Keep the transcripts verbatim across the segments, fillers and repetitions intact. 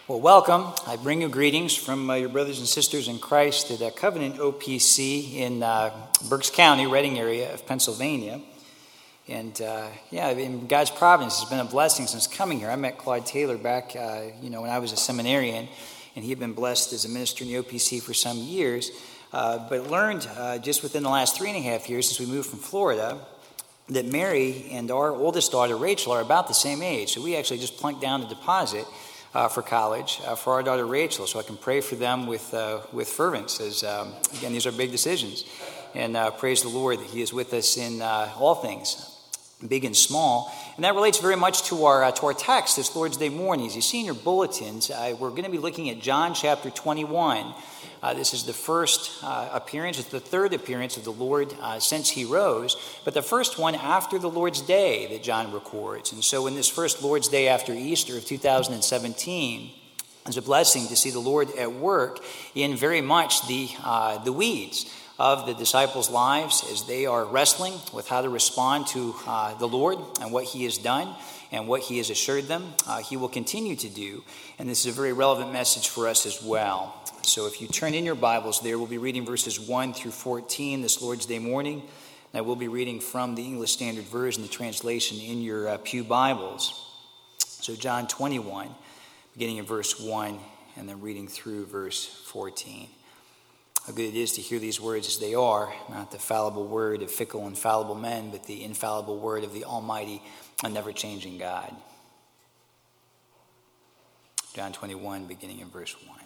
Well, welcome. I bring you greetings from uh, your brothers and sisters in Christ at uh, Covenant O P C in uh, Berks County, Reading area of Pennsylvania. And uh, yeah, in God's providence has been a blessing since coming here. I met Claude Taylor back, uh, you know, when I was a seminarian, and he had been blessed as a minister in the O P C for some years, uh, but learned uh, just within the last three and a half years since we moved from Florida that Mary and our oldest daughter, Rachel, are about the same age. So we actually just plunked down a deposit Uh, for college, uh, for our daughter Rachel, so I can pray for them with uh, with fervence, as, um, again, these are big decisions. And uh, praise the Lord that He is with us in uh, all things, big and small. And that relates very much to our uh, to our text this Lord's Day morning. As you see in your bulletins, uh, we're going to be looking at John chapter twenty-one. Uh, this is the first uh, appearance, it's the third appearance of the Lord uh, since He rose, but the first one after the Lord's Day that John records. And so in this first Lord's Day after Easter of two thousand seventeen, it's a blessing to see the Lord at work in very much the uh, the weeds of the disciples' lives as they are wrestling with how to respond to uh, the Lord and what He has done and what He has assured them uh, He will continue to do. And this is a very relevant message for us as well. So if you turn in your Bibles there, we'll be reading verses one through fourteen this Lord's Day morning. And I will be reading from the English Standard Version, the translation in your uh, pew Bibles. So John twenty-one, beginning in verse one, and then reading through verse fourteen. How good it is to hear these words as they are, not the fallible word of fickle and fallible men, but the infallible word of the Almighty and never-changing God. John twenty-one, beginning in verse one.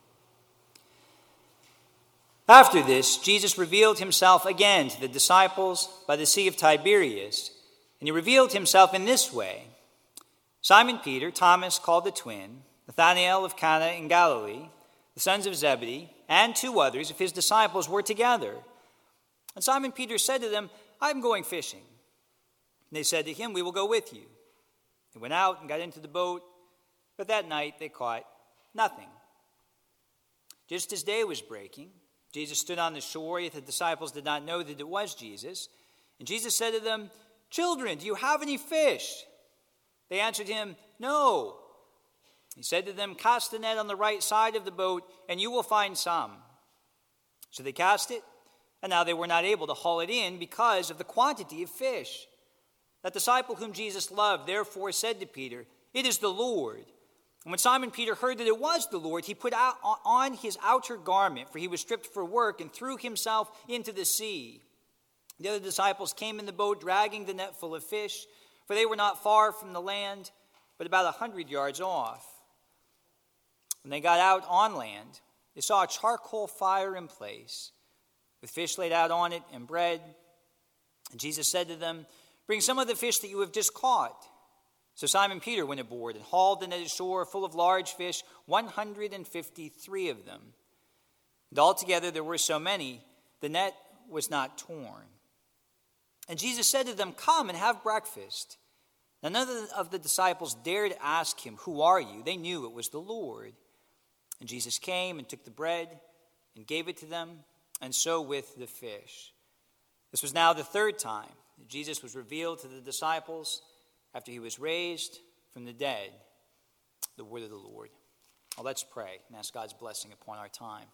After this, Jesus revealed Himself again to the disciples by the Sea of Tiberias, and He revealed Himself in this way. Simon Peter, Thomas called the twin, Nathanael of Cana in Galilee, the sons of Zebedee, and two others of His disciples were together. And Simon Peter said to them, "I am going fishing." And they said to him, "We will go with you." They went out and got into the boat, but that night they caught nothing. Just as day was breaking, Jesus stood on the shore, yet the disciples did not know that it was Jesus. And Jesus said to them, "Children, do you have any fish?" They answered Him, "No." He said to them, "Cast the net on the right side of the boat, and you will find some." So they cast it, and now they were not able to haul it in because of the quantity of fish. That disciple whom Jesus loved therefore said to Peter, "It is the Lord." And when Simon Peter heard that it was the Lord, he put out on his outer garment, for he was stripped for work, and threw himself into the sea. The other disciples came in the boat, dragging the net full of fish, for they were not far from the land, but about a hundred yards off. When they got out on land, they saw a charcoal fire in place, with fish laid out on it and bread. And Jesus said to them, "Bring some of the fish that you have just caught." So Simon Peter went aboard and hauled the net ashore full of large fish, one hundred fifty-three of them. And altogether there were so many, the net was not torn. And Jesus said to them, "Come and have breakfast." Now none of the disciples dared ask Him, "Who are you?" They knew it was the Lord. And Jesus came and took the bread and gave it to them, and so with the fish. This was now the third time that Jesus was revealed to the disciples after He was raised from the dead. The word of the Lord. Well, let's pray and ask God's blessing upon our time.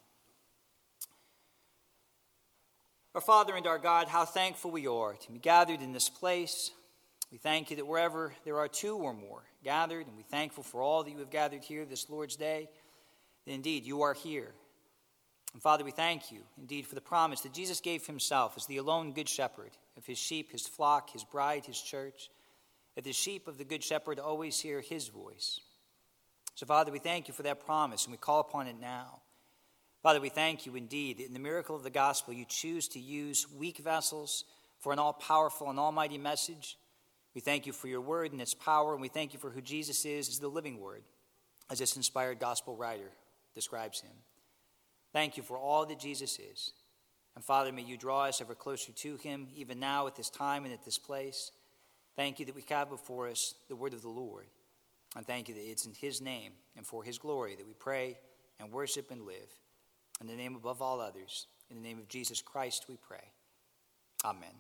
Our Father and our God, how thankful we are to be gathered in this place. We thank You that wherever there are two or more gathered, and we're thankful for all that You have gathered here this Lord's Day, that indeed You are here. And Father, we thank You indeed for the promise that Jesus gave Himself as the alone good shepherd of His sheep, His flock, His bride, His church, that the sheep of the good shepherd always hear His voice. So Father, we thank You for that promise, and we call upon it now. Father, we thank You indeed that in the miracle of the gospel You choose to use weak vessels for an all-powerful and almighty message. We thank You for Your word and its power, and we thank You for who Jesus is as the living word, as this inspired gospel writer describes Him. Thank You for all that Jesus is. And Father, may You draw us ever closer to Him, even now at this time and at this place. Thank You that we have before us the word of the Lord. And thank You that it's in His name and for His glory that we pray and worship and live. In the name above all others, in the name of Jesus Christ we pray. Amen.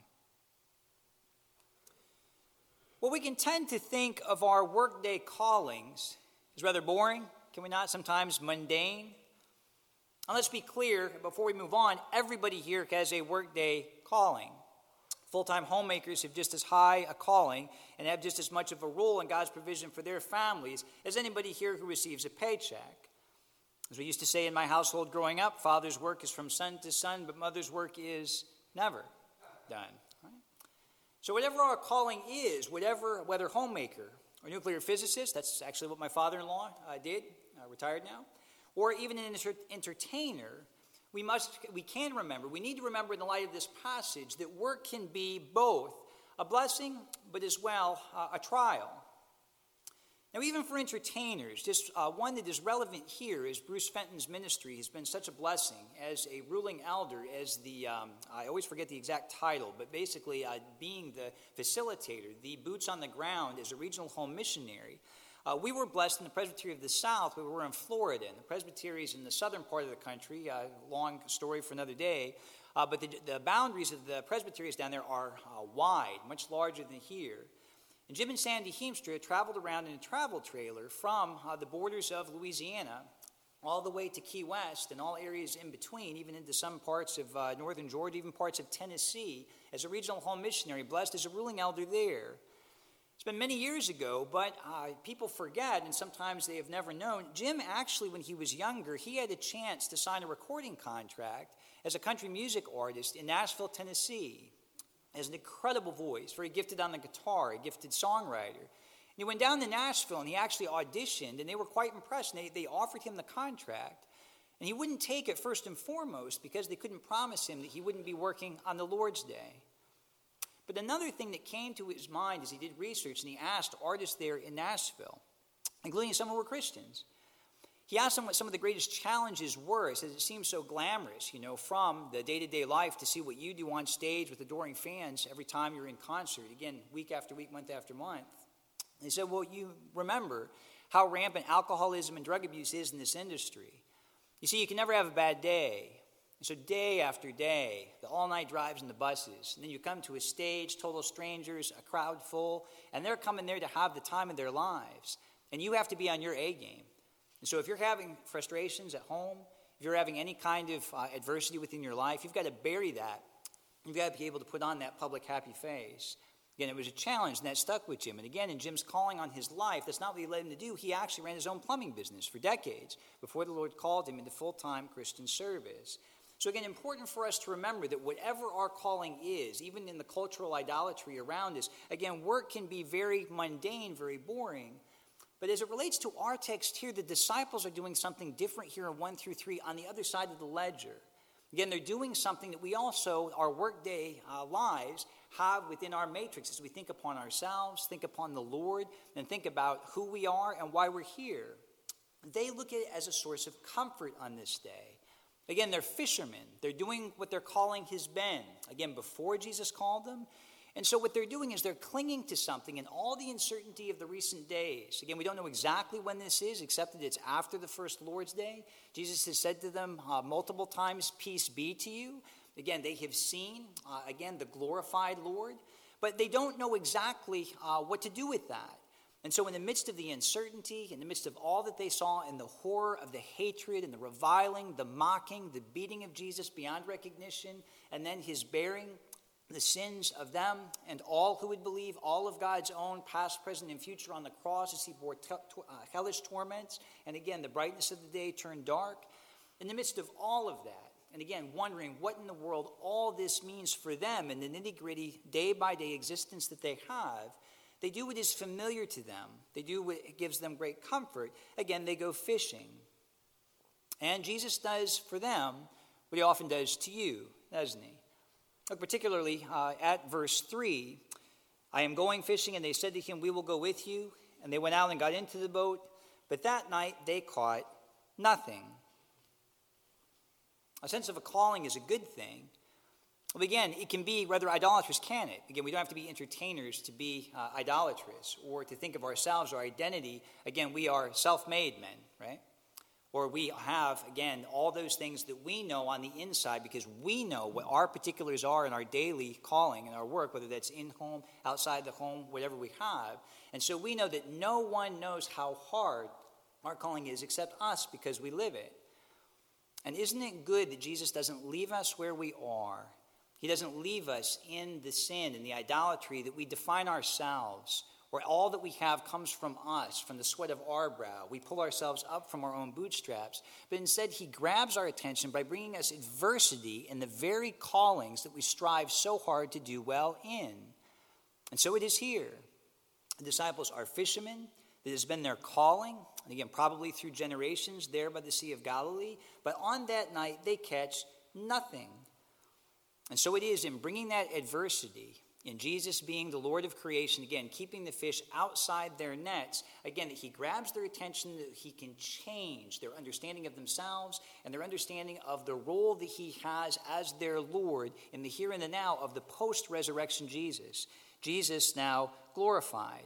Well, we can tend to think of our workday callings as rather boring can we not? Sometimes mundane. And let's be clear, before we move on, everybody here has a workday calling. Full-time homemakers have just as high a calling and have just as much of a role in God's provision for their families as anybody here who receives a paycheck. As we used to say in my household growing up, father's work is from son to son, but mother's work is never done. Right? So whatever our calling is, whatever, whether homemaker or nuclear physicist, that's actually what my father-in-law uh, did, uh, retired now, or even an enter- entertainer, we must, we can remember, we need to remember in the light of this passage that work can be both a blessing, but as well uh, a trial. Now, even for entertainers, just uh, one that is relevant here is Bruce Fenton's ministry has been such a blessing as a ruling elder, as the, um, I always forget the exact title, but basically uh, being the facilitator, the boots on the ground as a regional home missionary. Uh, we were blessed in the Presbytery of the South, but we were in Florida, and the presbyteries in the southern part of the country, a uh, long story for another day, uh, but the, the boundaries of the presbyteries down there are uh, wide, much larger than here. And Jim and Sandy Heemstra traveled around in a travel trailer from uh, the borders of Louisiana all the way to Key West and all areas in between, even into some parts of uh, northern Georgia, even parts of Tennessee, as a regional home missionary, blessed as a ruling elder there. It's been many years ago, but uh, people forget, and sometimes they have never known. Jim actually, when he was younger, he had a chance to sign a recording contract as a country music artist in Nashville, Tennessee. He has an incredible voice, very gifted on the guitar, a gifted songwriter. And he went down to Nashville, and he actually auditioned, and they were quite impressed. And they, they offered him the contract, and he wouldn't take it first and foremost because they couldn't promise him that he wouldn't be working on the Lord's Day. But another thing that came to his mind as he did research, and he asked artists there in Nashville, including some who were Christians, he asked them what some of the greatest challenges were. He says it seems so glamorous, you know, from the day-to-day life to see what you do on stage with adoring fans every time you're in concert, again, week after week, month after month. And he said, well, you remember how rampant alcoholism and drug abuse is in this industry. You see, you can never have a bad day. And so day after day, the all-night drives in the buses, and then you come to a stage, total strangers, a crowd full, and they're coming there to have the time of their lives. And you have to be on your A game. And so if you're having frustrations at home, if you're having any kind of uh, adversity within your life, you've got to bury that. You've got to be able to put on that public happy face. Again, it was a challenge, and that stuck with Jim. And again, in Jim's calling on his life, that's not what he led him to do. He actually ran his own plumbing business for decades before the Lord called him into full-time Christian service. So again, important for us to remember that whatever our calling is, even in the cultural idolatry around us, again, work can be very mundane, very boring. But as it relates to our text here, the disciples are doing something different here in one through three on the other side of the ledger. Again, they're doing something that we also, our workday uh, lives, have within our matrix as we think upon ourselves, think upon the Lord, and think about who we are and why we're here. They look at it as a source of comfort on this day. Again, they're fishermen. They're doing what they're calling his ben. Again, before Jesus called them. And so what they're doing is they're clinging to something in all the uncertainty of the recent days. Again, we don't know exactly when this is, except that it's after the first Lord's Day. Jesus has said to them uh, multiple times, peace be to you. Again, they have seen, uh, again, the glorified Lord. But they don't know exactly uh, what to do with that. And so in the midst of the uncertainty, in the midst of all that they saw, in the horror of the hatred and the reviling, the mocking, the beating of Jesus beyond recognition, and then his bearing the sins of them and all who would believe, all of God's own past, present, and future on the cross as he bore t- t- uh, hellish torments, and again, the brightness of the day turned dark. In the midst of all of that, and again, wondering what in the world all this means for them in the nitty-gritty, day-by-day existence that they have, they do what is familiar to them. They do what gives them great comfort. Again, they go fishing. And Jesus does for them what he often does to you, doesn't he? Look particularly uh, at verse three. I am going fishing, and they said to him, we will go with you. And they went out and got into the boat. But that night they caught nothing. A sense of a calling is a good thing. Well, again, it can be rather idolatrous, can it? Again, we don't have to be entertainers to be uh, idolatrous or to think of ourselves, our identity. Again, we are self-made men, right? Or we have, again, all those things that we know on the inside because we know what our particulars are in our daily calling and our work, whether that's in home, outside the home, whatever we have. And so we know that no one knows how hard Our calling is accept us because we live it. And isn't it good that Jesus doesn't leave us where we are? He doesn't leave us in the sin and the idolatry that we define ourselves, where all that we have comes from us, from the sweat of our brow. We pull ourselves up from our own bootstraps. But instead, he grabs our attention by bringing us adversity in the very callings that we strive so hard to do well in. And so it is here. The disciples are fishermen. That has been their calling, and again, probably through generations there by the Sea of Galilee. But on that night, they catch nothing. And so it is in bringing that adversity, in Jesus being the Lord of creation, again, keeping the fish outside their nets, again, that he grabs their attention, that he can change their understanding of themselves and their understanding of the role that he has as their Lord in the here and the now of the post-resurrection Jesus. Jesus now glorified.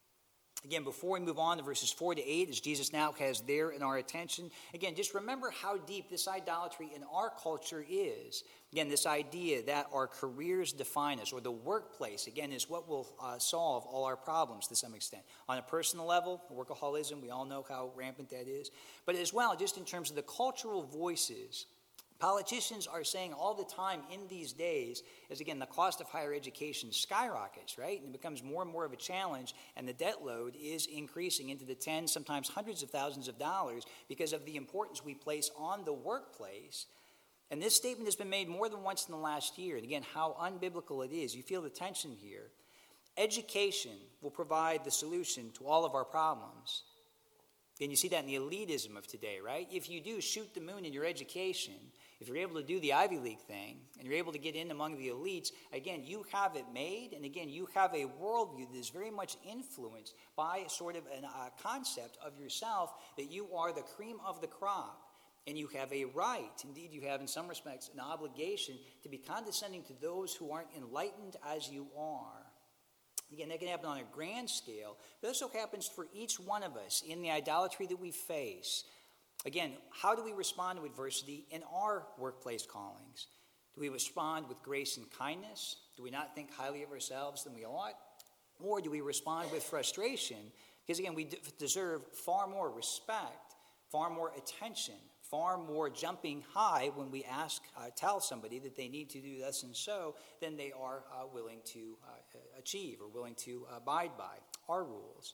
Again, before we move on to verses four to eight, as Jesus now has there in our attention, again, just remember how deep this idolatry in our culture is. Again, this idea that our careers define us, or the workplace, again, is what will uh, solve all our problems to some extent. On a personal level, workaholism, we all know how rampant that is. But as well, just in terms of the cultural voices, politicians are saying all the time in these days, as again, the cost of higher education skyrockets, right? And it becomes more and more of a challenge, and the debt load is increasing into the tens, sometimes hundreds of thousands of dollars because of the importance we place on the workplace. And this statement has been made more than once in the last year. And again, how unbiblical it is. You feel the tension here. Education will provide the solution to all of our problems. And you see that in the elitism of today, right? If you do shoot the moon in your education, if you're able to do the Ivy League thing, and you're able to get in among the elites, again, you have it made, and again, you have a worldview that is very much influenced by sort of a uh, concept of yourself that you are the cream of the crop, and you have a right, indeed you have in some respects, an obligation to be condescending to those who aren't enlightened as you are. Again, that can happen on a grand scale, but this also happens for each one of us in the idolatry that we face. Again, how do we respond to adversity in our workplace callings? Do we respond with grace and kindness? Do we not think highly of ourselves than we ought? Or do we respond with frustration? Because again, we d- deserve far more respect, far more attention, far more jumping high when we ask, uh, tell somebody that they need to do this and so than they are uh, willing to uh, achieve or willing to abide by our rules.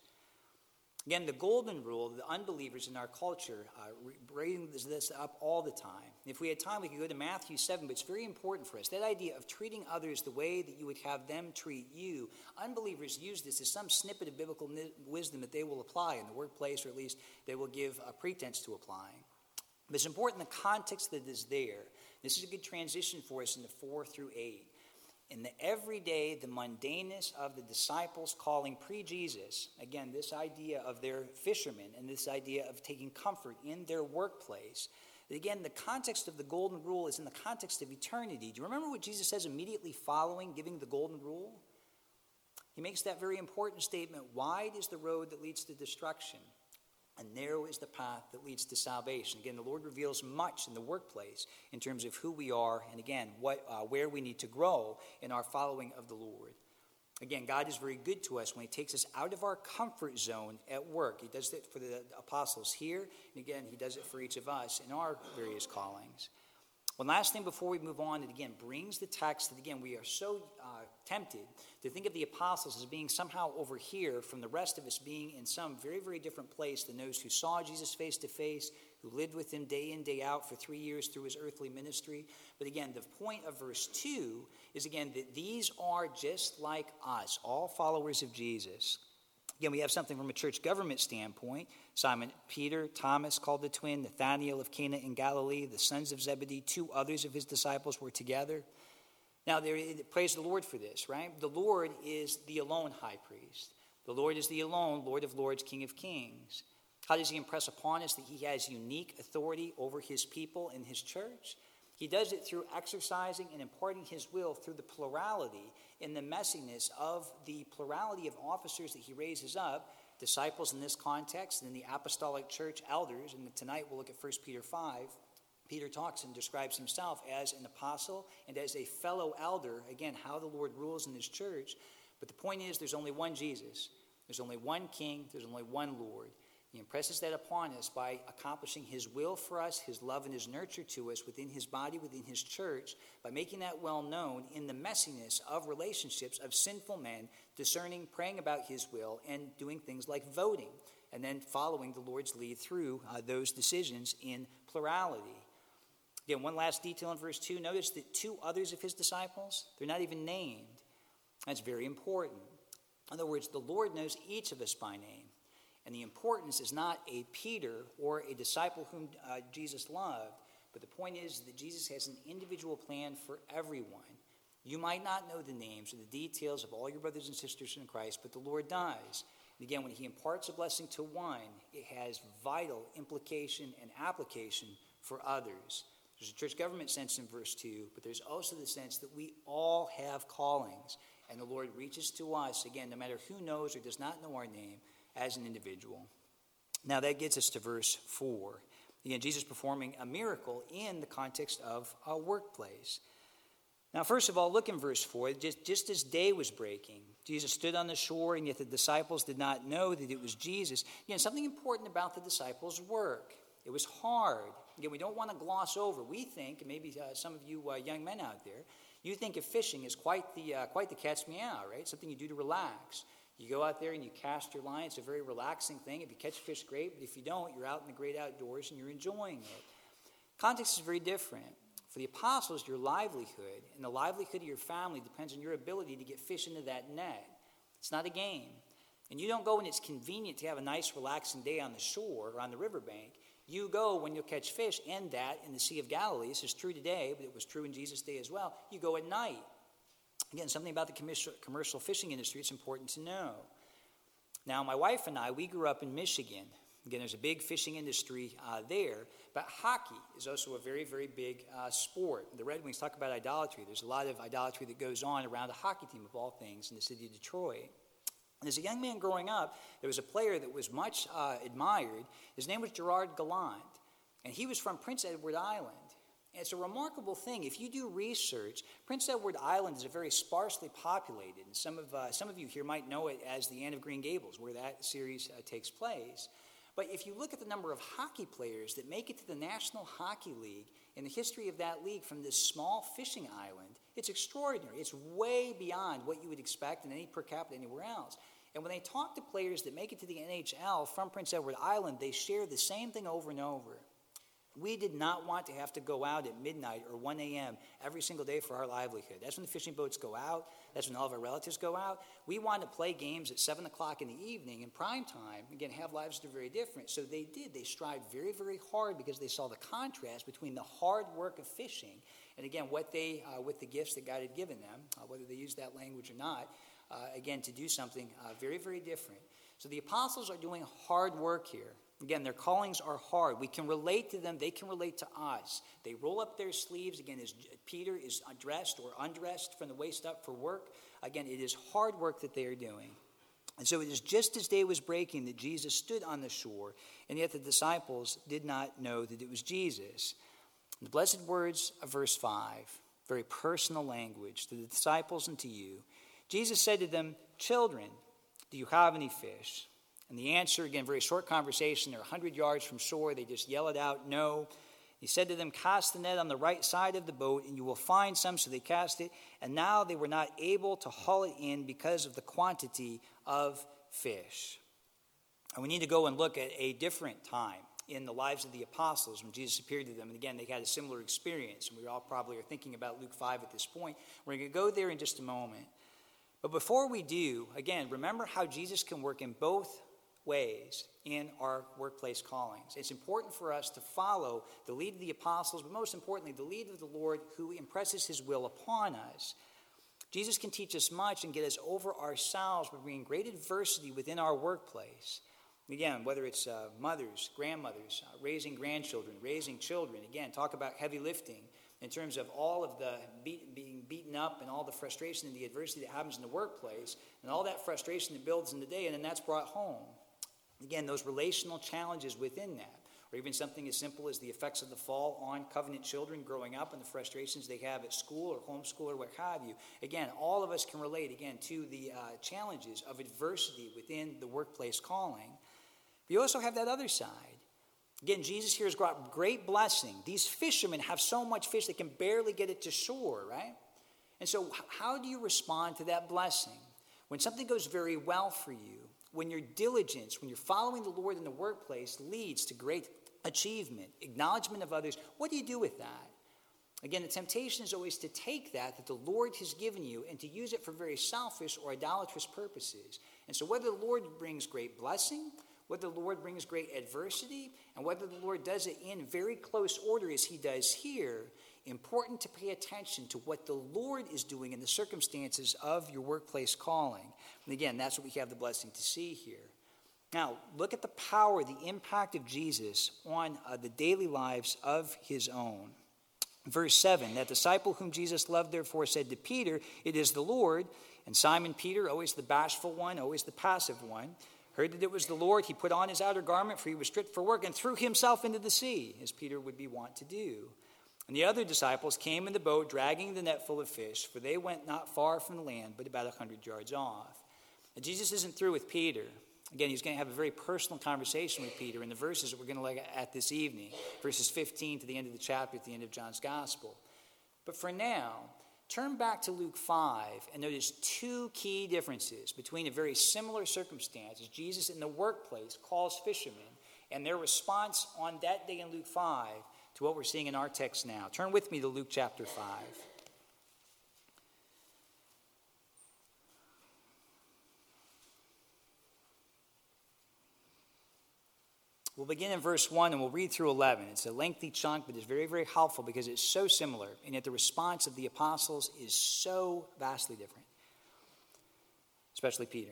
Again, the golden rule, the unbelievers in our culture uh, bring this, this up all the time. If we had time, we could go to Matthew seven, but it's very important for us. That idea of treating others the way that you would have them treat you. Unbelievers use this as some snippet of biblical wisdom that they will apply in the workplace, or at least they will give a pretense to applying. But it's important the context that is there. This is a good transition for us into four through eight. In the everyday, the mundaneness of the disciples calling pre-Jesus, again, this idea of their fishermen and this idea of taking comfort in their workplace. Again, the context of the golden rule is in the context of eternity. Do you remember what Jesus says immediately following giving the golden rule? He makes that very important statement, wide is the road that leads to destruction, and narrow is the path that leads to salvation. Again, the Lord reveals much in the workplace in terms of who we are and, again, what, uh, where we need to grow in our following of the Lord. Again, God is very good to us when he takes us out of our comfort zone at work. He does it for the apostles here, and again, he does it for each of us in our various callings. One last thing before we move on, it again brings the text that, again, we are so uh, tempted to think of the apostles as being somehow over here from the rest of us being in some very, very different place than those who saw Jesus face to face, who lived with him day in, day out for three years through his earthly ministry. But again, the point of verse two is, again, that these are just like us, all followers of Jesus. Again, we have something from a church government standpoint. Simon Peter, Thomas called the twin, Nathanael of Cana in Galilee, the sons of Zebedee, two others of his disciples were together. Now, there, praise the Lord for this, right? The Lord is the alone high priest. The Lord is the alone Lord of lords, King of kings. How does he impress upon us that he has unique authority over his people in his church? He does it through exercising and imparting his will through the plurality in the messiness of the plurality of officers that he raises up, disciples in this context, and in the apostolic church, elders. And tonight we'll look at First Peter five. Peter talks and describes himself as an apostle and as a fellow elder. Again, how the Lord rules in his church. But the point is, there's only one Jesus. There's only one King. There's only one Lord. He impresses that upon us by accomplishing his will for us, his love and his nurture to us within his body, within his church, by making that well known in the messiness of relationships of sinful men, discerning, praying about his will, and doing things like voting, and then following the Lord's lead through uh, those decisions in plurality. Again, one last detail in verse two. Notice that two others of his disciples, they're not even named. That's very important. In other words, the Lord knows each of us by name. And the importance is not a Peter or a disciple whom uh, Jesus loved, but the point is that Jesus has an individual plan for everyone. You might not know the names or the details of all your brothers and sisters in Christ, but the Lord does. And again, when he imparts a blessing to one, it has vital implication and application for others. There's a church government sense in verse two, but there's also the sense that we all have callings, and the Lord reaches to us, again, no matter who knows or does not know our name, as an individual. Now that gets us to verse four. Again, Jesus performing a miracle in the context of a workplace. Now, first of all, look in verse four. Just, just as day was breaking, Jesus stood on the shore, and yet the disciples did not know that it was Jesus. Again, something important about the disciples' work. It was hard. Again, we don't want to gloss over. We think, maybe uh, some of you uh, young men out there, you think of fishing as quite the uh, quite the cat's meow, right? Something you do to relax. You go out there and you cast your line. It's a very relaxing thing. If you catch fish, great. But if you don't, you're out in the great outdoors and you're enjoying it. Context is very different. For the apostles, your livelihood and the livelihood of your family depends on your ability to get fish into that net. It's not a game. And you don't go when it's convenient to have a nice, relaxing day on the shore or on the riverbank. You go when you'll catch fish, and that in the Sea of Galilee. This is true today, but it was true in Jesus' day as well. You go at night. Again, something about the commercial, commercial fishing industry it's important to know. Now, my wife and I, we grew up in Michigan. Again, there's a big fishing industry uh, there, but hockey is also a very, very big uh, sport. The Red Wings talk about idolatry. There's a lot of idolatry that goes on around a hockey team, of all things, in the city of Detroit. And as a young man growing up, there was a player that was much uh, admired. His name was Gerard Gallant, and he was from Prince Edward Island. And it's a remarkable thing. If you do research, Prince Edward Island is a very sparsely populated, and some of uh, some of you here might know it as the Anne of Green Gables, where that series uh, takes place. But if you look at the number of hockey players that make it to the National Hockey League in the history of that league from this small fishing island, it's extraordinary. It's way beyond what you would expect in any per capita anywhere else. And when they talk to players that make it to the N H L from Prince Edward Island, they share the same thing over and over. We did not want to have to go out at midnight or one a.m. every single day for our livelihood. That's when the fishing boats go out. That's when all of our relatives go out. We wanted to play games at seven o'clock in the evening in prime time. Again, have lives that are very different. So they did. They strived very, very hard because they saw the contrast between the hard work of fishing and, again, what they, uh, with the gifts that God had given them, uh, whether they used that language or not, uh, again, to do something uh, very, very different. So the apostles are doing hard work here. Again, their callings are hard. We can relate to them. They can relate to us. They roll up their sleeves. Again, as Peter is dressed or undressed from the waist up for work. Again, it is hard work that they are doing. And so it is just as day was breaking that Jesus stood on the shore, and yet the disciples did not know that it was Jesus. The blessed words of verse five, very personal language to the disciples and to you. Jesus said to them, "Children, do you have any fish?" And the answer, again, very short conversation. They're one hundred yards from shore. They just yell it out, "No." He said to them, "Cast the net on the right side of the boat, and you will find some." So they cast it. And now they were not able to haul it in because of the quantity of fish. And we need to go and look at a different time in the lives of the apostles when Jesus appeared to them. And again, they had a similar experience. And we all probably are thinking about Luke five at this point. We're going to go there in just a moment. But before we do, again, remember how Jesus can work in both ways in our workplace callings. It's important for us to follow the lead of the apostles, but most importantly, the lead of the Lord who impresses his will upon us. Jesus can teach us much and get us over ourselves by bringing great adversity within our workplace. Again, whether it's uh, mothers, grandmothers, uh, raising grandchildren, raising children. Again, talk about heavy lifting in terms of all of the beat, being beaten up and all the frustration and the adversity that happens in the workplace and all that frustration that builds in the day and then that's brought home. Again, those relational challenges within that, or even something as simple as the effects of the fall on covenant children growing up and the frustrations they have at school or homeschool or what have you. Again, all of us can relate, again, to the uh, challenges of adversity within the workplace calling. But you also have that other side. Again, Jesus here has brought great blessing. These fishermen have so much fish they can barely get it to shore, right? And so how do you respond to that blessing? When something goes very well for you, when your diligence, when you're following the Lord in the workplace leads to great achievement, acknowledgement of others, what do you do with that? Again, the temptation is always to take that that the Lord has given you and to use it for very selfish or idolatrous purposes. And so whether the Lord brings great blessing, whether the Lord brings great adversity, and whether the Lord does it in very close order as he does here, important to pay attention to what the Lord is doing in the circumstances of your workplace calling. And again, that's what we have the blessing to see here. Now, look at the power, the impact of Jesus on uh, the daily lives of his own. Verse seven, that disciple whom Jesus loved therefore said to Peter, "It is the Lord." And Simon Peter, always the bashful one, always the passive one, heard that it was the Lord. He put on his outer garment, for he was stripped for work, and threw himself into the sea, as Peter would be wont to do. And the other disciples came in the boat, dragging the net full of fish, for they went not far from the land, but about a hundred yards off. And Jesus isn't through with Peter. Again, he's going to have a very personal conversation with Peter in the verses that we're going to look at this evening, verses fifteen to the end of the chapter at the end of John's Gospel. But for now, turn back to Luke five and notice two key differences between a very similar circumstance as Jesus in the workplace calls fishermen and their response on that day in Luke five to what we're seeing in our text now. Turn with me to Luke chapter five. We'll begin in verse one and we'll read through eleven. It's a lengthy chunk, but it's very, very helpful because it's so similar, and yet the response of the apostles is so vastly different, especially Peter.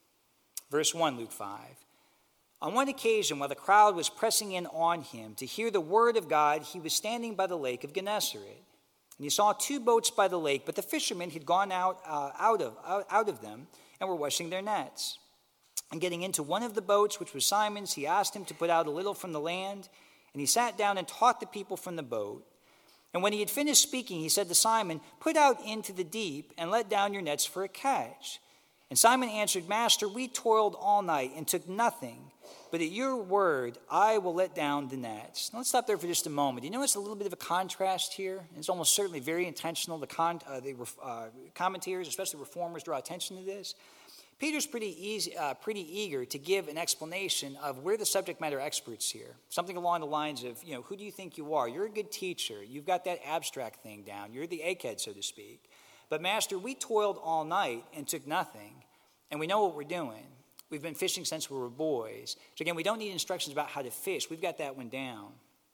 Verse one, Luke five. On one occasion, while the crowd was pressing in on him to hear the word of God, he was standing by the lake of Gennesaret. And he saw two boats by the lake, but the fishermen had gone out, uh, out, of, out, out of them and were washing their nets. And getting into one of the boats, which was Simon's, he asked him to put out a little from the land. And he sat down and taught the people from the boat. And when he had finished speaking, he said to Simon, "Put out into the deep and let down your nets for a catch." And Simon answered, "Master, we toiled all night and took nothing. But at your word, I will let down the nets." Now let's stop there for just a moment. You notice a little bit of a contrast here? It's almost certainly very intentional. The, con- uh, the uh, commentators, especially reformers, draw attention to this. Peter's pretty easy, uh, pretty eager to give an explanation of where the subject matter experts here. Something along the lines of, you know, who do you think you are? You're a good teacher. You've got that abstract thing down. You're the egghead, so to speak. But Master, we toiled all night and took nothing, and we know what we're doing. We've been fishing since we were boys. So again, we don't need instructions about how to fish. We've got that one down.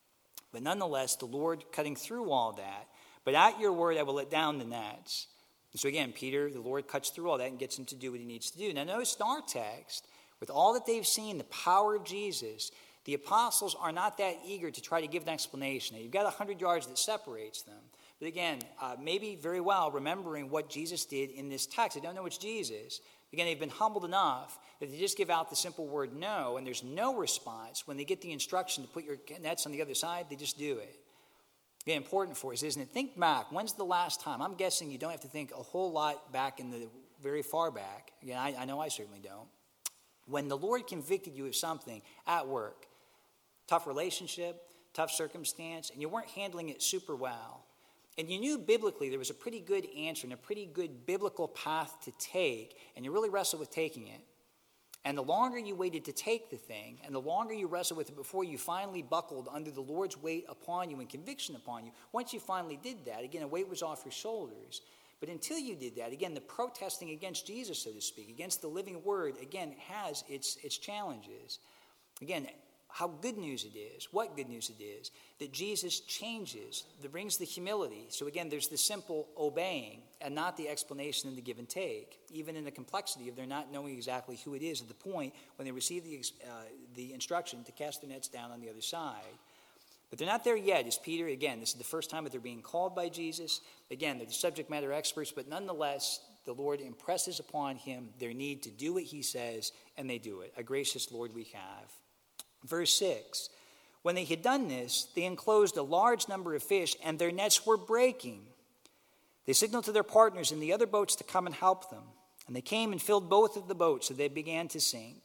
But nonetheless, the Lord cutting through all that, "But at your word, I will let down the nets." And so again, Peter, the Lord cuts through all that and gets him to do what he needs to do. Now notice in our text, with all that they've seen, the power of Jesus, the apostles are not that eager to try to give an explanation. Now, you've got a hundred yards that separates them. But again, uh, maybe very well remembering what Jesus did in this text. They don't know it's Jesus. Again, they've been humbled enough that they just give out the simple word no, and there's no response. When they get the instruction to put your nets on the other side, they just do it. Again, important for us, isn't it? Think back. When's the last time? I'm guessing you don't have to think a whole lot back in the very far back. Again, I, I know I certainly don't. When the Lord convicted you of something at work, tough relationship, tough circumstance, and you weren't handling it super well, and you knew biblically there was a pretty good answer and a pretty good biblical path to take, and you really wrestled with taking it. And the longer you waited to take the thing, and the longer you wrestled with it before you finally buckled under the Lord's weight upon you and conviction upon you, once you finally did that, again, a weight was off your shoulders. But until you did that, again, the protesting against Jesus, so to speak, against the living word, again, has its, its challenges. Again, how good news it is, what good news it is, that Jesus changes, that brings the humility. So again, there's the simple obeying and not the explanation and the give and take, even in the complexity of their not knowing exactly who it is at the point when they receive the, uh, the instruction to cast their nets down on the other side. But they're not there yet, as Peter, again, this is the first time that they're being called by Jesus. Again, they're the subject matter experts, but nonetheless, the Lord impresses upon him their need to do what he says, and they do it. A gracious Lord we have. Verse six, when they had done this, they enclosed a large number of fish, and their nets were breaking. They signaled to their partners in the other boats to come and help them. And they came and filled both of the boats, so they began to sink.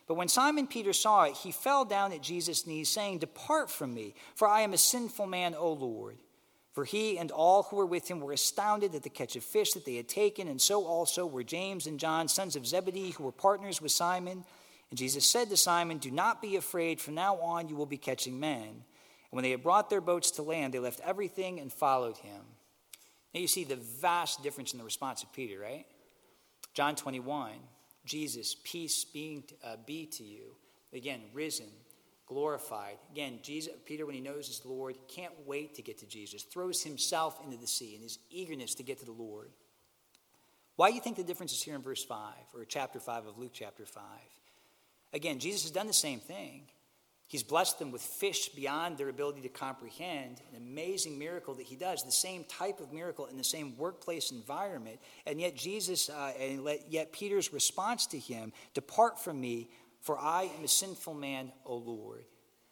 But when Simon Peter saw it, he fell down at Jesus' knees, saying, "Depart from me, for I am a sinful man, O Lord." For he and all who were with him were astounded at the catch of fish that they had taken, and so also were James and John, sons of Zebedee, who were partners with Simon. And Jesus said to Simon, "Do not be afraid, from now on you will be catching men." And when they had brought their boats to land, they left everything and followed him. Now you see the vast difference in the response of Peter, right? John twenty-one, Jesus, peace being, uh, be to you. Again, risen, glorified. Again, Jesus, Peter, when he knows his Lord, can't wait to get to Jesus, throws himself into the sea in his eagerness to get to the Lord. Why do you think the difference is here in verse five, or chapter five of Luke chapter five? Again, Jesus has done the same thing. He's blessed them with fish beyond their ability to comprehend, an amazing miracle that he does, the same type of miracle in the same workplace environment. And yet Jesus, uh, and yet Peter's response to him, "Depart from me, for I am a sinful man, O Lord."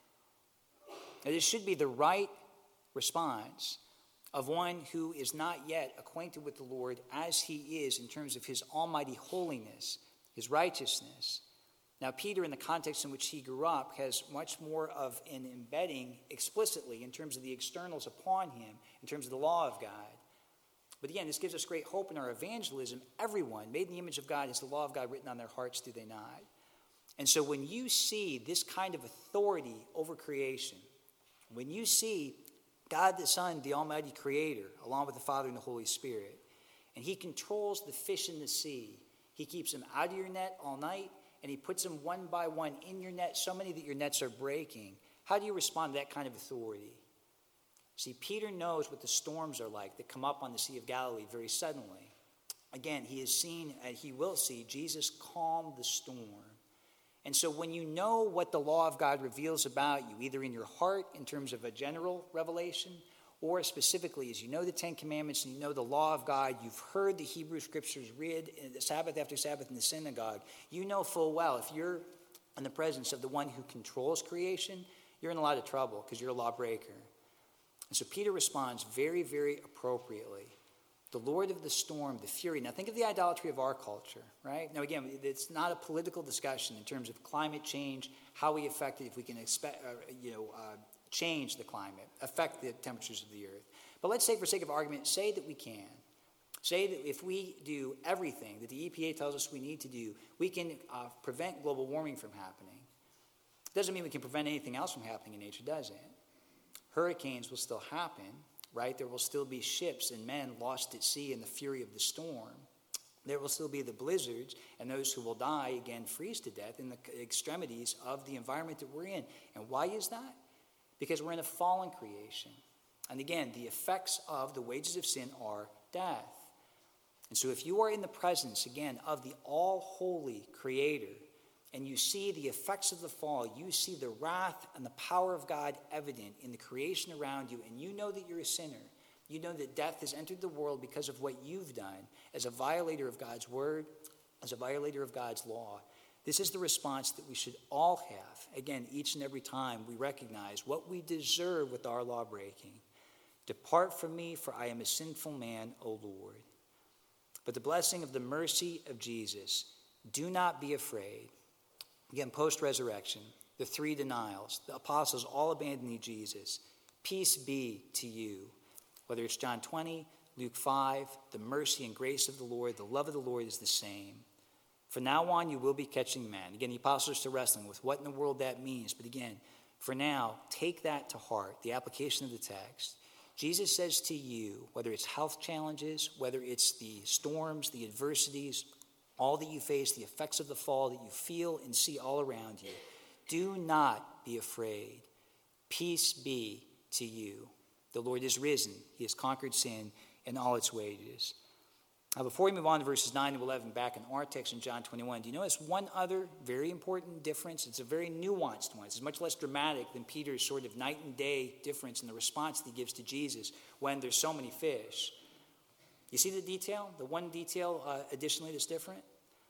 Now, this should be the right response of one who is not yet acquainted with the Lord as he is in terms of his almighty holiness, his righteousness. Now, Peter, in the context in which he grew up, has much more of an embedding explicitly in terms of the externals upon him, in terms of the law of God. But again, this gives us great hope in our evangelism. Everyone made in the image of God has the law of God written on their hearts, do they not? And so when you see this kind of authority over creation, when you see God the Son, the Almighty Creator, along with the Father and the Holy Spirit, and he controls the fish in the sea, he keeps them out of your net all night, and he puts them one by one in your net, so many that your nets are breaking. How do you respond to that kind of authority? See, Peter knows what the storms are like that come up on the Sea of Galilee very suddenly. Again, he has seen, and he will see, Jesus calm the storm. And so when you know what the law of God reveals about you, either in your heart in terms of a general revelation, or specifically as you know the Ten Commandments and you know the law of God, you've heard the Hebrew Scriptures read Sabbath after Sabbath in the synagogue, you know full well if you're in the presence of the one who controls creation, you're in a lot of trouble because you're a lawbreaker. And so Peter responds very, very appropriately. The Lord of the storm, the fury. Now think of the idolatry of our culture, right? Now again, it's not a political discussion in terms of climate change, how we affect it, if we can expect, uh, you know, uh, change the climate, affect the temperatures of the earth. But let's say, for sake of argument, say that we can. Say that if we do everything that the E P A tells us we need to do, we can uh, prevent global warming from happening. Doesn't mean we can prevent anything else from happening in nature, does it? Hurricanes will still happen, right? There will still be ships and men lost at sea in the fury of the storm. There will still be the blizzards and those who will die, again, freeze to death in the extremities of the environment that we're in. And why is that? Because we're in a fallen creation. And again, the effects of the wages of sin are death. And so if you are in the presence, again, of the all-holy Creator, and you see the effects of the fall, you see the wrath and the power of God evident in the creation around you, and you know that you're a sinner, you know that death has entered the world because of what you've done as a violator of God's word, as a violator of God's law. This is the response that we should all have, again, each and every time we recognize what we deserve with our law breaking. Depart from me, for I am a sinful man, O Lord. But the blessing of the mercy of Jesus, do not be afraid. Again, post-resurrection, the three denials, the apostles all abandoning Jesus. Peace be to you. Whether it's John twenty, Luke five, the mercy and grace of the Lord, the love of the Lord is the same. From now on, you will be catching men. Again, the apostles are still wrestling with what in the world that means. But again, for now, take that to heart, the application of the text. Jesus says to you, whether it's health challenges, whether it's the storms, the adversities, all that you face, the effects of the fall that you feel and see all around you, do not be afraid. Peace be to you. The Lord is risen. He has conquered sin and all its wages. Now, before we move on to verses nine to eleven, back in our text in John twenty-one, do you notice one other very important difference? It's a very nuanced one. It's much less dramatic than Peter's sort of night and day difference in the response that he gives to Jesus when there's so many fish. You see the detail? The one detail uh, additionally that's different?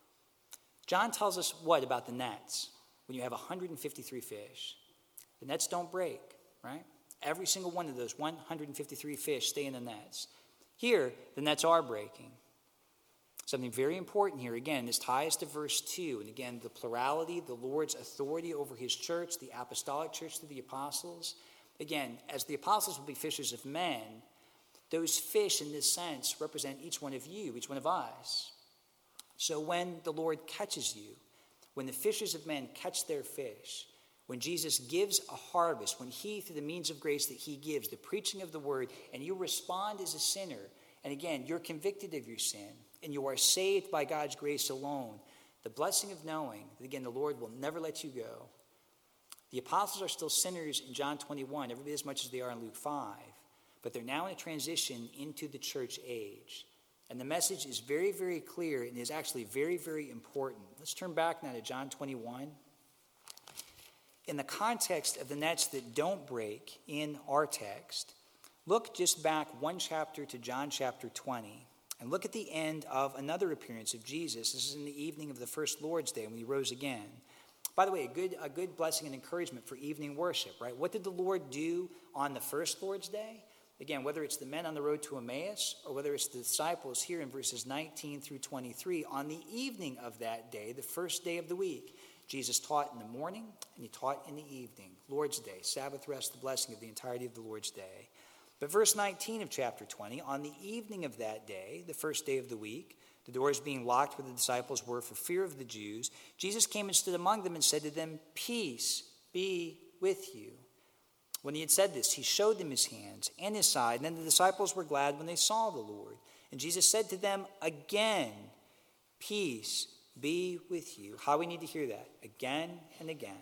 John tells us what about the nets when you have one hundred fifty-three fish? The nets don't break, right? Every single one of those one hundred fifty-three fish stay in the nets. Here, the nets are breaking. Something very important here. Again, this ties to verse two. And again, the plurality, the Lord's authority over his church, the apostolic church through the apostles. Again, as the apostles will be fishers of men, those fish in this sense represent each one of you, each one of us. So when the Lord catches you, when the fishers of men catch their fish, when Jesus gives a harvest, when he, through the means of grace that he gives, the preaching of the word, and you respond as a sinner, and again, you're convicted of your sin, and you are saved by God's grace alone, the blessing of knowing that, again, the Lord will never let you go. The apostles are still sinners in John twenty-one, every bit as much as they are in Luke five, but they're now in a transition into the church age. And the message is very, very clear and is actually very, very important. Let's turn back now to John twenty-one. In the context of the nets that don't break in our text, look just back one chapter to John chapter twenty, and look at the end of another appearance of Jesus. This is in the evening of the first Lord's Day when he rose again. By the way, a good, a good blessing and encouragement for evening worship, right? What did the Lord do on the first Lord's Day? Again, whether it's the men on the road to Emmaus or whether it's the disciples here in verses nineteen through twenty-three, on the evening of that day, the first day of the week, Jesus taught in the morning and he taught in the evening, Lord's Day, Sabbath rest, the blessing of the entirety of the Lord's Day. But verse nineteen of chapter twenty, on the evening of that day, the first day of the week, the doors being locked where the disciples were for fear of the Jews, Jesus came and stood among them and said to them, "Peace be with you." When he had said this, he showed them his hands and his side, and then the disciples were glad when they saw the Lord. And Jesus said to them again, "Peace be with you." How we need to hear that again and again.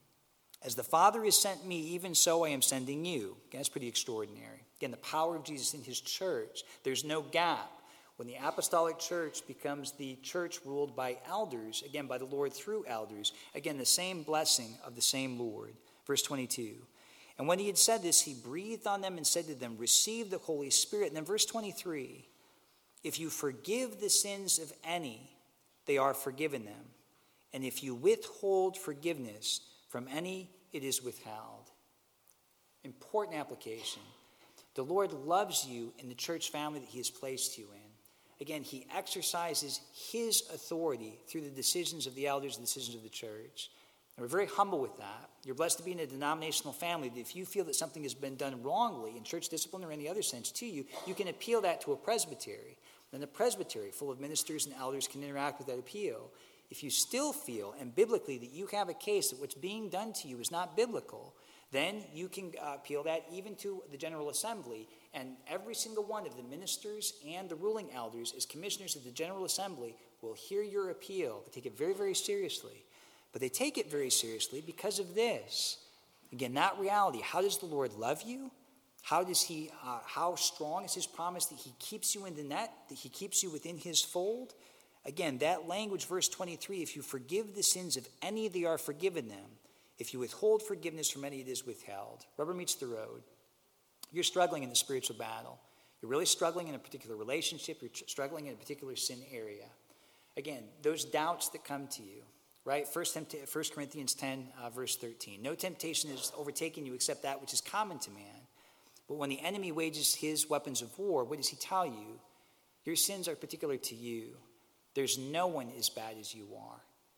As the Father has sent me, even so I am sending you. Again, that's pretty extraordinary. Again, the power of Jesus in his church. There's no gap. When the apostolic church becomes the church ruled by elders, again, by the Lord through elders, again, the same blessing of the same Lord. Verse twenty-two. And when he had said this, he breathed on them and said to them, "Receive the Holy Spirit." And then verse twenty-three, "If you forgive the sins of any, they are forgiven them. And if you withhold forgiveness from any, it is withheld." Important application. The Lord loves you in the church family that he has placed you in. Again, he exercises his authority through the decisions of the elders and decisions of the church. And we're very humble with that. You're blessed to be in a denominational family that if you feel that something has been done wrongly in church discipline or any other sense to you, you can appeal that to a presbytery. Then the presbytery, full of ministers and elders, can interact with that appeal. If you still feel, and biblically, that you have a case that what's being done to you is not biblical, then you can uh, appeal that even to the General Assembly. And every single one of the ministers and the ruling elders, as commissioners of the General Assembly, will hear your appeal. They take it very, very seriously. But they take it very seriously because of this. Again, that reality. How does the Lord love you? How does he? Uh, how strong is his promise that he keeps you in the net, that he keeps you within his fold? Again, that language, verse twenty-three, if you forgive the sins of any, they are forgiven them. If you withhold forgiveness from any, it is withheld. Rubber meets the road. You're struggling in the spiritual battle. You're really struggling in a particular relationship. You're tr- struggling in a particular sin area. Again, those doubts that come to you, right? First Corinthians ten, uh, verse thirteen. No temptation has overtaken you except that which is common to man. But when the enemy wages his weapons of war, what does he tell you? Your sins are particular to you. There's no one as bad as you are.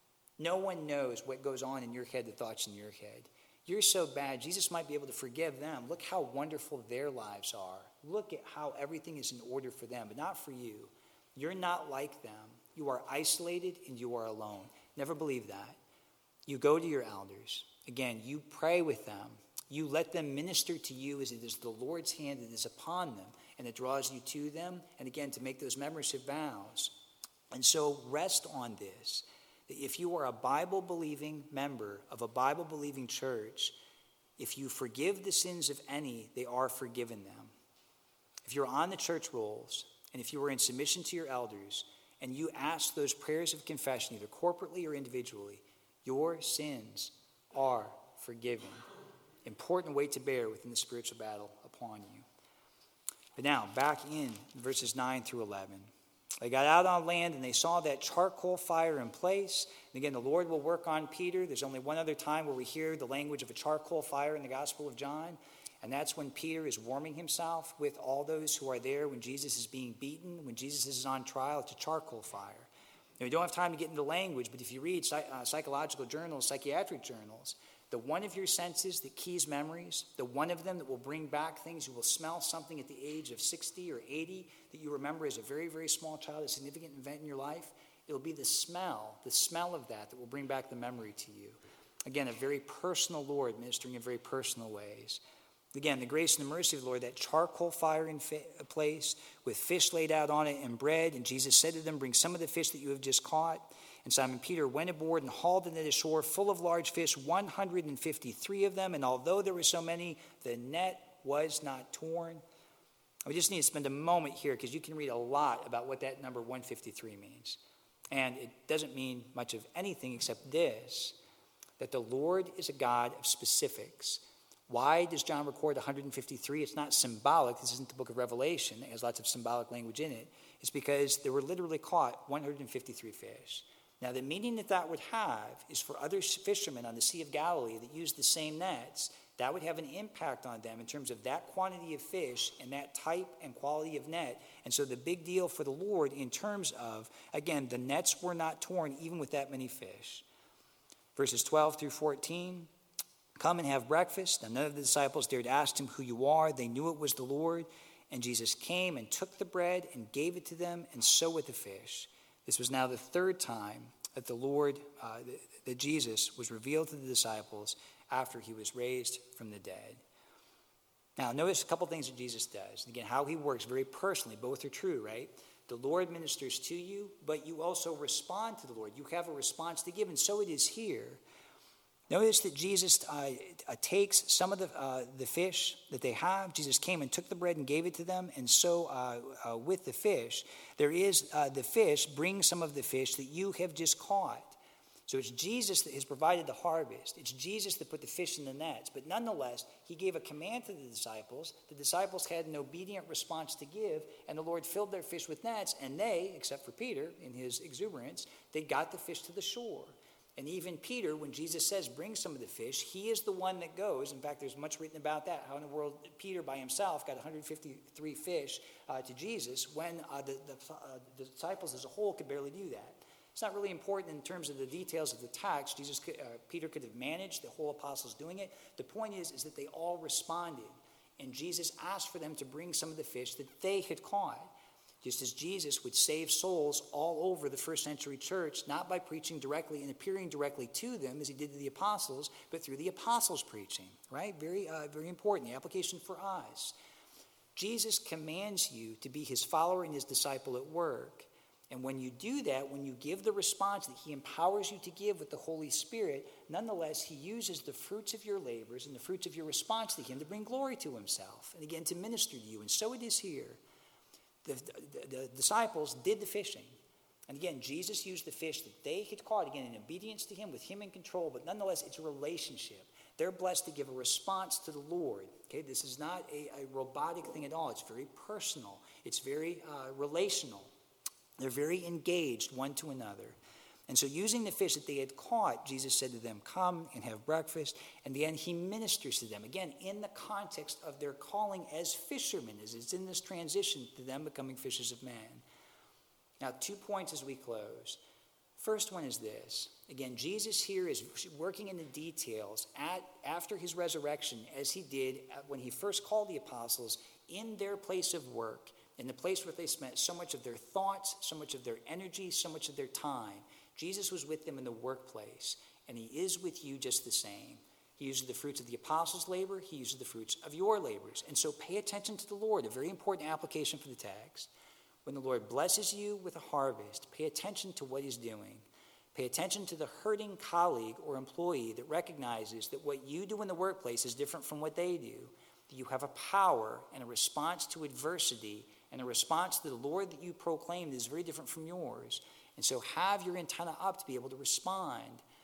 No one knows what goes on in your head, the thoughts in your head. You're so bad, Jesus might be able to forgive them. Look how wonderful their lives are. Look at how everything is in order for them, but not for you. You're not like them. You are isolated and you are alone. Never believe that. You go to your elders. Again, you pray with them. You let them minister to you as it is the Lord's hand that is upon them, and it draws you to them, and again, to make those membership vows. And so rest on this, that if you are a Bible-believing member of a Bible-believing church, if you forgive the sins of any, they are forgiven them. If you're on the church rolls, and if you are in submission to your elders, and you ask those prayers of confession, either corporately or individually, your sins are forgiven. Important weight to bear within the spiritual battle upon you. But now, back in verses nine through eleven. They got out on land and they saw that charcoal fire in place. And again, the Lord will work on Peter. There's only one other time where we hear the language of a charcoal fire in the Gospel of John. And that's when Peter is warming himself with all those who are there when Jesus is being beaten, when Jesus is on trial. It's a charcoal fire. Now, we don't have time to get into language, but if you read psych- uh, psychological journals, psychiatric journals, the one of your senses that keys memories, the one of them that will bring back things, you will smell something at the age of sixty or eighty that you remember as a very, very small child, a significant event in your life. It'll be the smell, the smell of that that will bring back the memory to you. Again, a very personal Lord ministering in very personal ways. Again, the grace and the mercy of the Lord, that charcoal fire in place with fish laid out on it and bread. And Jesus said to them, bring some of the fish that you have just caught. And Simon Peter went aboard and hauled the net ashore full of large fish, one hundred fifty-three of them. And although there were so many, the net was not torn. We just need to spend a moment here because you can read a lot about what that number one hundred fifty-three means. And it doesn't mean much of anything except this, that the Lord is a God of specifics. Why does John record one hundred fifty-three? It's not symbolic. This isn't the book of Revelation. It has lots of symbolic language in it. It's because there were literally caught one hundred fifty-three fish. Now, the meaning that that would have is for other fishermen on the Sea of Galilee that used the same nets, that would have an impact on them in terms of that quantity of fish and that type and quality of net. And so the big deal for the Lord in terms of, again, the nets were not torn even with that many fish. Verses twelve through fourteen, come and have breakfast. Now none of the disciples dared ask him who you are. They knew it was the Lord. And Jesus came and took the bread and gave it to them, and so with the fish. This was now the third time that the Lord, uh, that Jesus was revealed to the disciples after he was raised from the dead. Now, notice a couple things that Jesus does. Again, how he works very personally. Both are true, right? The Lord ministers to you, but you also respond to the Lord. You have a response to give, and so it is here. Notice that Jesus uh, uh, takes some of the, uh, the fish that they have. Jesus came and took the bread and gave it to them. And so uh, uh, with the fish, there is uh, the fish, bring some of the fish that you have just caught. So it's Jesus that has provided the harvest. It's Jesus that put the fish in the nets. But nonetheless, he gave a command to the disciples. The disciples had an obedient response to give, and the Lord filled their fish with nets. And they, except for Peter in his exuberance, they got the fish to the shore. And even Peter, when Jesus says, bring some of the fish, he is the one that goes. In fact, there's much written about that, how in the world Peter by himself got one hundred fifty-three fish uh, to Jesus when uh, the, the, uh, the disciples as a whole could barely do that. It's not really important in terms of the details of the text. Jesus, could, uh, Peter could have managed the whole apostles doing it. The point is, is that they all responded. And Jesus asked for them to bring some of the fish that they had caught. Just as Jesus would save souls all over the first century church, not by preaching directly and appearing directly to them as he did to the apostles, but through the apostles' preaching, right? Very, uh, very important, the application for us. Jesus commands you to be his follower and his disciple at work. And when you do that, when you give the response that he empowers you to give with the Holy Spirit, nonetheless, he uses the fruits of your labors and the fruits of your response to him to bring glory to himself and again to minister to you. And so it is here. The, the, the disciples did the fishing. And again, Jesus used the fish that they had caught, again, in obedience to him, with him in control. But nonetheless, it's a relationship. They're blessed to give a response to the Lord. Okay, this is not a, a robotic thing at all. It's very personal. It's very uh, relational. They're very engaged one to another. And so using the fish that they had caught, Jesus said to them, come and have breakfast. And then he ministers to them, again, in the context of their calling as fishermen, as it's in this transition to them becoming fishers of man. Now, two points as we close. First one is this. Again, Jesus here is working in the details at, after his resurrection, as he did when he first called the apostles in their place of work, in the place where they spent so much of their thoughts, so much of their energy, so much of their time. Jesus was with them in the workplace, and he is with you just the same. He uses the fruits of the apostles' labor. He uses the fruits of your labors. And so pay attention to the Lord, a very important application for the text. When the Lord blesses you with a harvest, pay attention to what he's doing. Pay attention to the hurting colleague or employee that recognizes that what you do in the workplace is different from what they do. That you have a power and a response to adversity and a response to the Lord that you proclaim that is very different from yours. And so have your antenna up to be able to respond.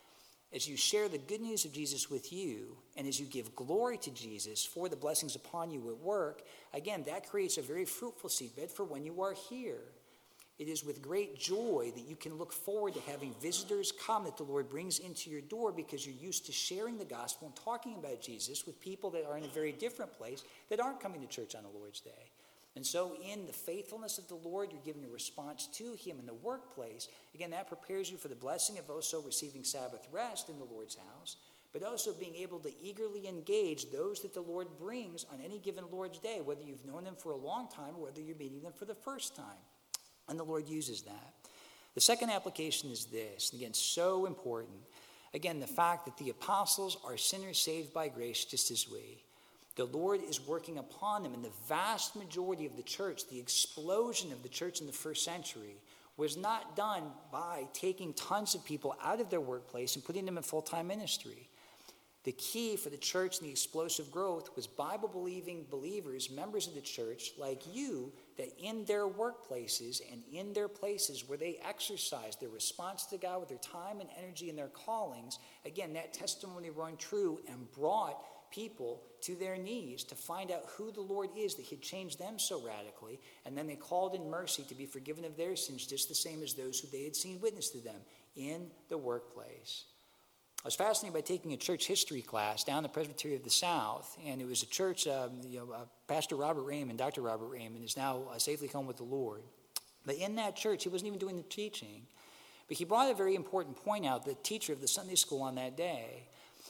As you share the good news of Jesus with you, and as you give glory to Jesus for the blessings upon you at work, again, that creates a very fruitful seedbed for when you are here. It is with great joy that you can look forward to having visitors come that the Lord brings into your door, because you're used to sharing the gospel and talking about Jesus with people that are in a very different place that aren't coming to church on the Lord's day. And so in the faithfulness of the Lord, you're giving a response to him in the workplace. Again, that prepares you for the blessing of also receiving Sabbath rest in the Lord's house, but also being able to eagerly engage those that the Lord brings on any given Lord's day, whether you've known them for a long time or whether you're meeting them for the first time. And the Lord uses that. The second application is this, and again, so important. Again, the fact that the apostles are sinners saved by grace just as we. The Lord is working upon them, and the vast majority of the church, the explosion of the church in the first century, was not done by taking tons of people out of their workplace and putting them in full-time ministry. The key for the church and the explosive growth was Bible-believing believers, members of the church like you, that in their workplaces and in their places where they exercise their response to God with their time and energy and their callings, again, that testimony rang true and brought people to their knees to find out who the Lord is that had changed them so radically, and then they called in mercy to be forgiven of their sins just the same as those who they had seen witness to them in the workplace. I was fascinated by taking a church history class down the Presbytery of the South, and it was a church, um, you know, uh, Pastor Robert Raymond, Doctor Robert Raymond, is now uh, safely home with the Lord. But in that church, he wasn't even doing the teaching, but he brought a very important point out, the teacher of the Sunday school on that day.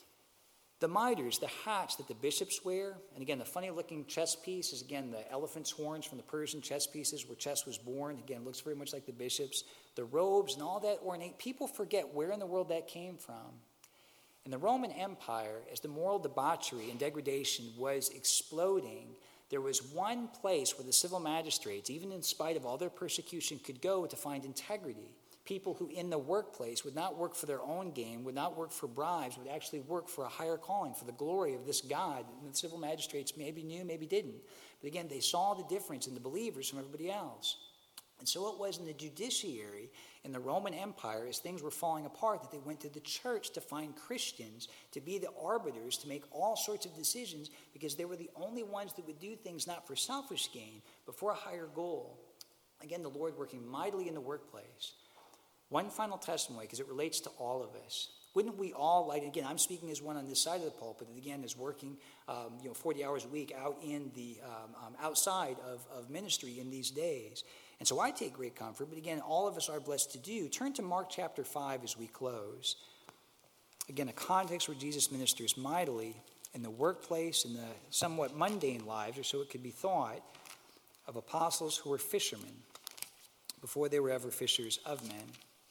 The mitres, the hats that the bishops wear, and again, the funny-looking chest piece is, again, the elephant's horns from the Persian chess pieces where chess was born. Again, looks very much like the bishops. The robes and all that ornate. People forget where in the world that came from. In the Roman Empire, as the moral debauchery and degradation was exploding, there was one place where the civil magistrates, even in spite of all their persecution, could go to find integrity. People who in the workplace would not work for their own gain, would not work for bribes, would actually work for a higher calling, for the glory of this God. And the civil magistrates maybe knew, maybe didn't. But again, they saw the difference in the believers from everybody else. And so it was in the judiciary in the Roman Empire, as things were falling apart, that they went to the church to find Christians to be the arbiters, to make all sorts of decisions, because they were the only ones that would do things not for selfish gain, but for a higher goal. Again, the Lord working mightily in the workplace. One final testimony, because it relates to all of us. Wouldn't we all like, again, I'm speaking as one on this side of the pulpit, that again is working um, you know, forty hours a week out in the um, um, outside of, of ministry in these days. And so I take great comfort, but again, all of us are blessed to do. Turn to Mark chapter five as we close. Again, a context where Jesus ministers mightily in the workplace, in the somewhat mundane lives, or so it could be thought, of apostles who were fishermen before they were ever fishers of men.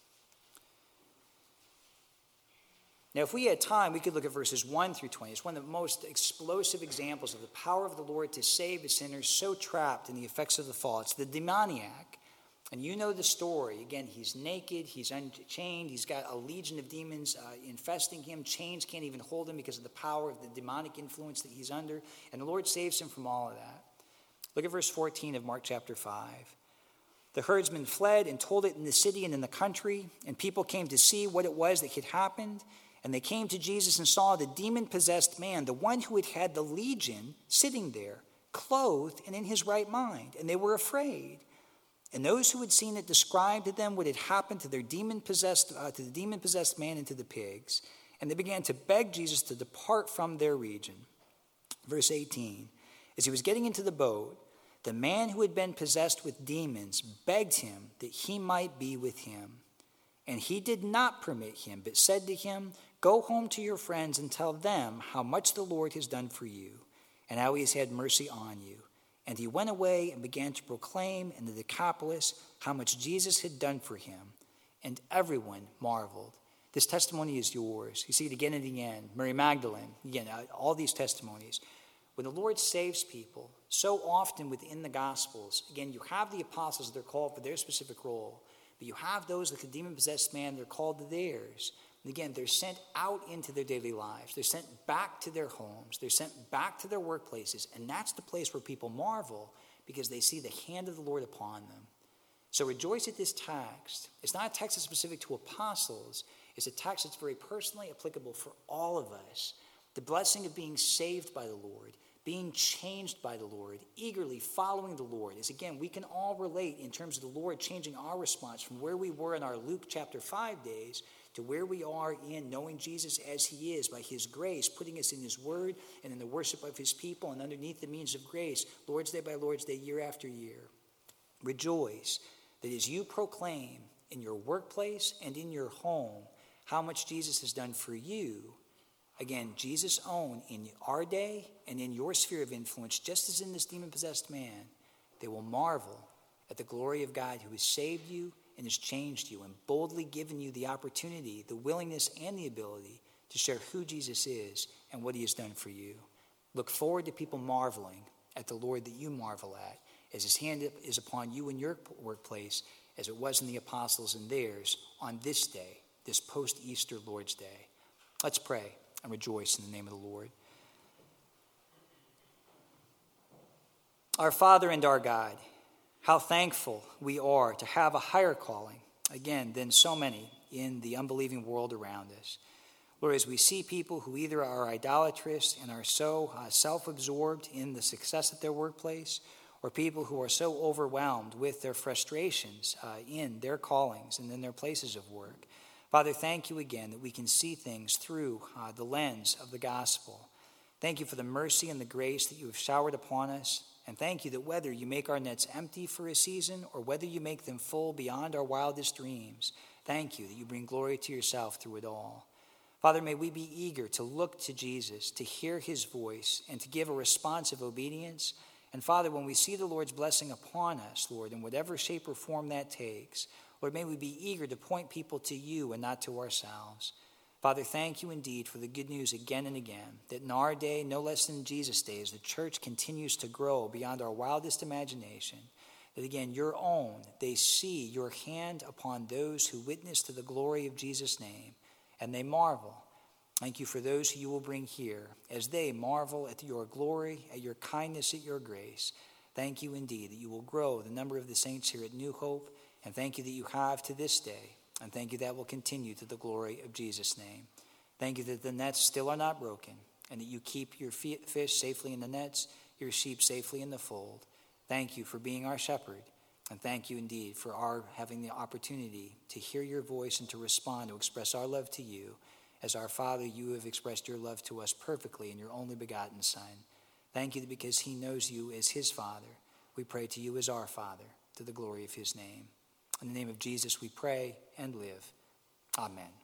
Now, if we had time, we could look at verses one through twenty. It's one of the most explosive examples of the power of the Lord to save a sinner so trapped in the effects of the fall. It's the demoniac. And you know the story. Again, he's naked, he's unchained, he's got a legion of demons uh, infesting him. Chains can't even hold him because of the power of the demonic influence that he's under. And the Lord saves him from all of that. Look at verse fourteen of Mark chapter five. The herdsmen fled and told it in the city and in the country, and people came to see what it was that had happened. And they came to Jesus and saw the demon-possessed man, the one who had had the legion, sitting there, clothed and in his right mind. And they were afraid. And those who had seen it described to them what had happened to their demon-possessed, uh, to the demon-possessed man and to the pigs. And they began to beg Jesus to depart from their region. Verse eighteen, as he was getting into the boat, the man who had been possessed with demons begged him that he might be with him. And he did not permit him, but said to him, "Go home to your friends and tell them how much the Lord has done for you, and how he has had mercy on you." And he went away and began to proclaim in the Decapolis how much Jesus had done for him. And everyone marveled. This testimony is yours. You see it again and again. Mary Magdalene, again, all these testimonies. When the Lord saves people, so often within the Gospels, again, you have the apostles that are called for their specific role. But you have those like the demon-possessed man, they're called to theirs. And again, they're sent out into their daily lives. They're sent back to their homes. They're sent back to their workplaces. And that's the place where people marvel because they see the hand of the Lord upon them. So rejoice at this text. It's not a text that's specific to apostles. It's a text that's very personally applicable for all of us. The blessing of being saved by the Lord, being changed by the Lord, eagerly following the Lord. As again, we can all relate in terms of the Lord changing our response from where we were in our Luke chapter five days to where we are in knowing Jesus as he is by his grace, putting us in his word and in the worship of his people and underneath the means of grace, Lord's Day by Lord's Day, year after year. Rejoice that as you proclaim in your workplace and in your home how much Jesus has done for you, again, Jesus' own in our day and in your sphere of influence, just as in this demon-possessed man, they will marvel at the glory of God who has saved you and has changed you and boldly given you the opportunity, the willingness, and the ability to share who Jesus is and what he has done for you. Look forward to people marveling at the Lord that you marvel at, as his hand is upon you in your workplace, as it was in the apostles and theirs on this day, this post-Easter Lord's Day. Let's pray and rejoice in the name of the Lord. Our Father and our God, how thankful we are to have a higher calling, again, than so many in the unbelieving world around us. Lord, as we see people who either are idolatrous and are so uh, self-absorbed in the success at their workplace, or people who are so overwhelmed with their frustrations uh, in their callings and in their places of work. Father, thank you again that we can see things through uh, the lens of the gospel. Thank you for the mercy and the grace that you have showered upon us. And thank you that whether you make our nets empty for a season or whether you make them full beyond our wildest dreams, thank you that you bring glory to yourself through it all. Father, may we be eager to look to Jesus, to hear his voice, and to give a response of obedience. And Father, when we see the Lord's blessing upon us, Lord, in whatever shape or form that takes, Lord, may we be eager to point people to you and not to ourselves. Father, thank you indeed for the good news again and again, that in our day, no less than Jesus' days, the church continues to grow beyond our wildest imagination. That again, your own, they see your hand upon those who witness to the glory of Jesus' name, and they marvel. Thank you for those who you will bring here, as they marvel at your glory, at your kindness, at your grace. Thank you indeed that you will grow the number of the saints here at New Hope, and thank you that you have to this day. And thank you that will continue to the glory of Jesus' name. Thank you that the nets still are not broken, and that you keep your fish safely in the nets, your sheep safely in the fold. Thank you for being our shepherd, and thank you indeed for our having the opportunity to hear your voice and to respond, to express our love to you. As our Father, you have expressed your love to us perfectly in your only begotten Son. Thank you that because he knows you as his Father, we pray to you as our Father, to the glory of his name. In the name of Jesus we pray and live. Amen.